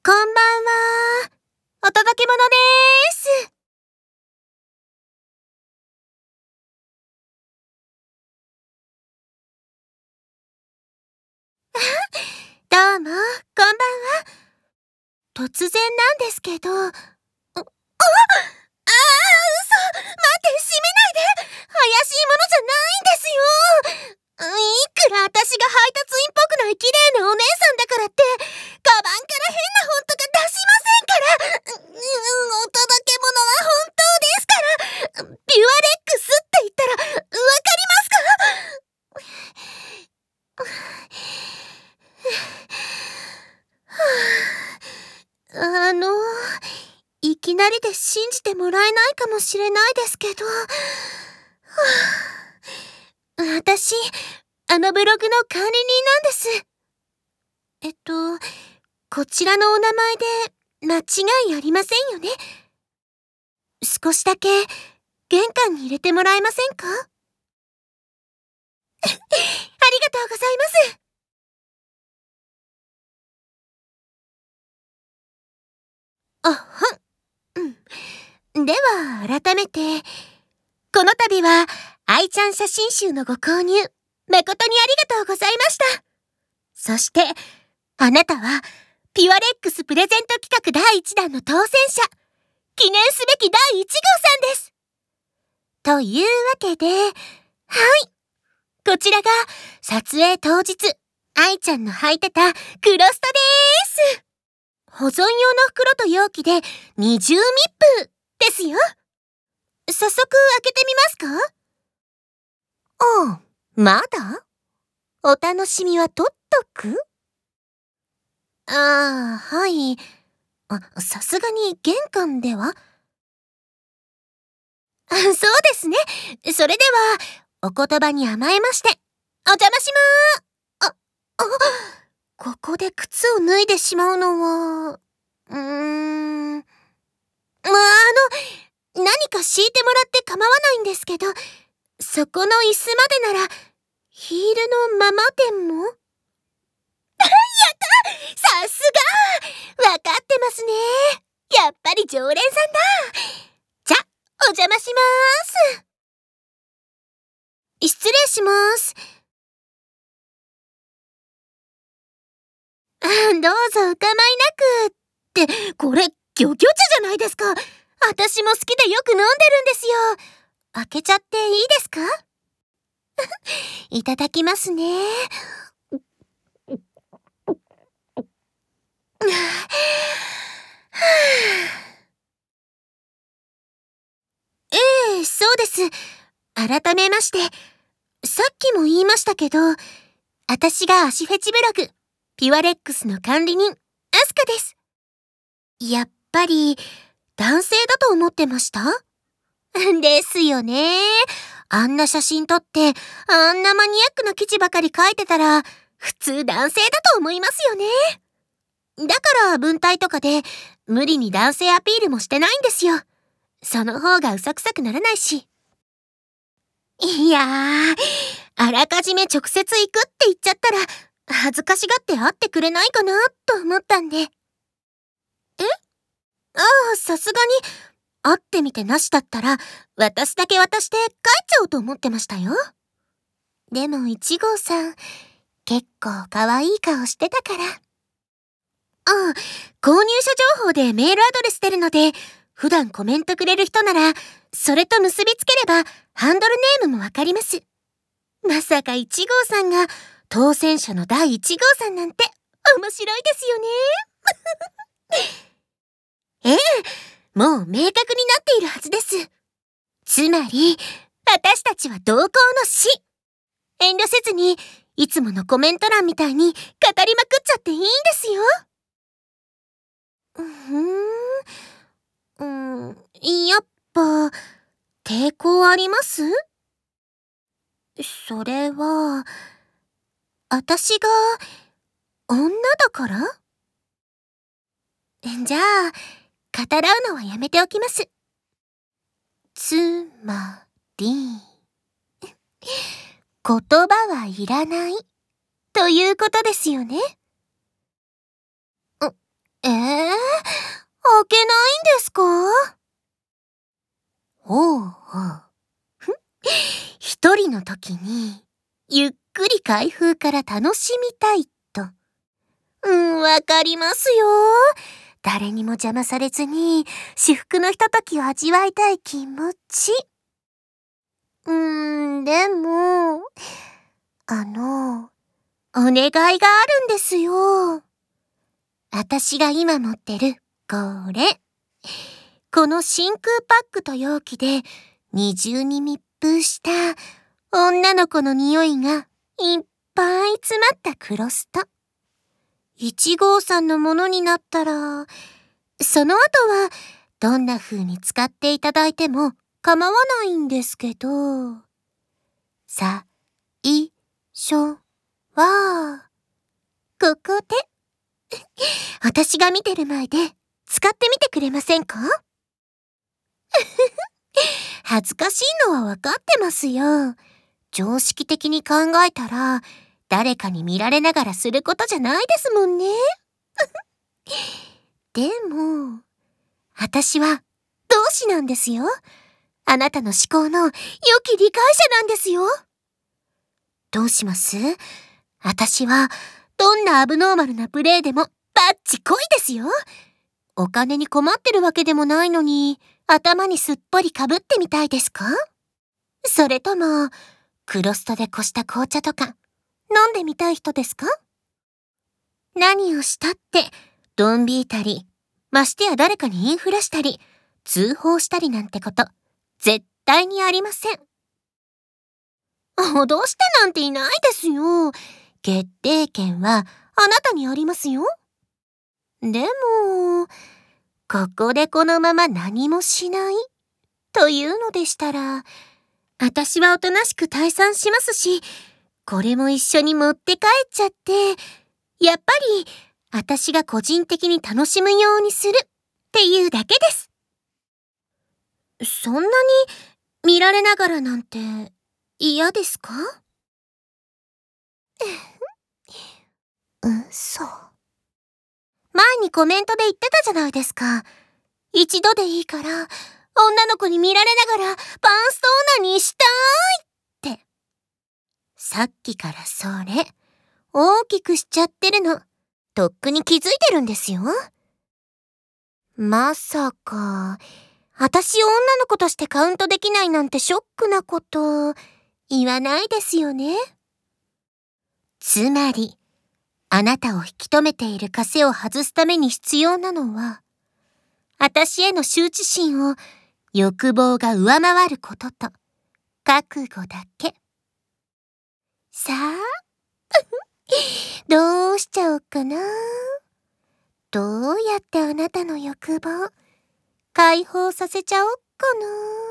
こんばんは。お届け物でーす。どうも、こんばんは。突然なんですけど、嘘、待って、閉めないで。怪しいものじゃないんですよ。いくら私が配達員っぽくない綺麗なお姉さんだからって、カバンから変な本とか出しませんから。お届け物は本当ですから。ピュアレックスって言ったら、わかりますか？あの、いきなりで信じてもらえないかもしれないですけど、私、あのブログの管理人なんです。こちらのお名前で間違いありませんよね？少しだけ玄関に入れてもらえませんか？ありがとうございます。あはん。では改めて、この度は愛ちゃん写真集のご購入誠にありがとうございました。そしてあなたはピュアレックスプレゼント企画第1弾の当選者、記念すべき第1号さんです。というわけで、はい、こちらが撮影当日愛ちゃんの履いてたクロストでーす。保存用の袋と容器で二重密封ですよ。早速開けてみますか？ああ、まだ？お楽しみはとっとく？はい。さすがに玄関では？そうですね。それでは、お言葉に甘えまして、お邪魔しまー。ここで靴を脱いでしまうのは、何か敷いてもらって構わないんですけど、そこの椅子までなら、ヒールのままでも？さすが！わかってますね。やっぱり常連さんだ。じゃ、お邪魔しまーす。失礼します。どうぞお構いなく。って、これ、魚魚茶じゃないですか。私も好きでよく飲んでるんですよ。開けちゃっていいですか？いただきますね。そうです。改めまして、さっきも言いましたけど、私が足フェチブログ、ピュアレックスの管理人、アスカです。やっぱり、男性だと思ってました？ですよね。あんな写真撮って、あんなマニアックな記事ばかり書いてたら、普通男性だと思いますよね。だから文体とかで、無理に男性アピールもしてないんですよ。その方がうさくさくならないし。いやー、あらかじめ直接行くって言っちゃったら、恥ずかしがって会ってくれないかなと思ったんで。さすがに、会ってみてなしだったら、私だけ渡して帰っちゃおうと思ってましたよ。でも1号さん、結構可愛い顔してたから。購入者情報でメールアドレス出るので、普段コメントくれる人なら、それと結びつければ、ハンドルネームもわかります。まさか1号さんが、当選者の第1号さんなんて、面白いですよね。ええ、もう明確になっているはずです。つまり、私たちは同行の死。遠慮せずに、いつものコメント欄みたいに語りまくっちゃっていいんですよ。やっぱ、抵抗あります？それは、私が、女だから？じゃあ、語らうのはやめておきます。つまり、言葉はいらない、ということですよね。 開けないんですか？ほうほう。一人の時に、ゆっくり開封から楽しみたいと。わかりますよ。誰にも邪魔されずに、至福のひとときを味わいたい気持ち。でも、お願いがあるんですよ。私が今持ってる、これ。この真空パックと容器で二重に密封した女の子の匂いがいっぱい詰まったクロスト。1号さんのものになったら、その後はどんな風に使っていただいても構わないんですけど、最初は、ここで、私が見てる前で使ってみてくれませんか？恥ずかしいのはわかってますよ。常識的に考えたら、誰かに見られながらすることじゃないですもんね。でも、私は同志なんですよ。あなたの思考の良き理解者なんですよ。どうします？私はどんなアブノーマルなプレイでもバッチコイですよ。お金に困ってるわけでもないのに、頭にすっぽりかぶってみたいですか？それとも、クロストでこした紅茶とか、飲んでみたい人ですか？何をしたって、ドン引いたり、ましてや誰かに言いふらしたり、通報したりなんてこと、絶対にありません。脅してなんていないですよ。決定権はあなたにありますよ。でも、ここでこのまま何もしないというのでしたら、私はおとなしく退散しますし、これも一緒に持って帰っちゃって、やっぱり私が個人的に楽しむようにするっていうだけです。そんなに見られながらなんて嫌ですか？嘘。前にコメントで言ってたじゃないですか。一度でいいから、女の子に見られながらパンストオナニーしたいって。さっきからそれ、大きくしちゃってるの。とっくに気づいてるんですよ。まさか、私を女の子としてカウントできないなんてショックなこと、言わないですよね。つまり、あなたを引き止めている枷を外すために必要なのは、私への羞恥心を欲望が上回ることと、覚悟だけ。さあ、どうしちゃおうかな。どうやってあなたの欲望、解放させちゃおっかな。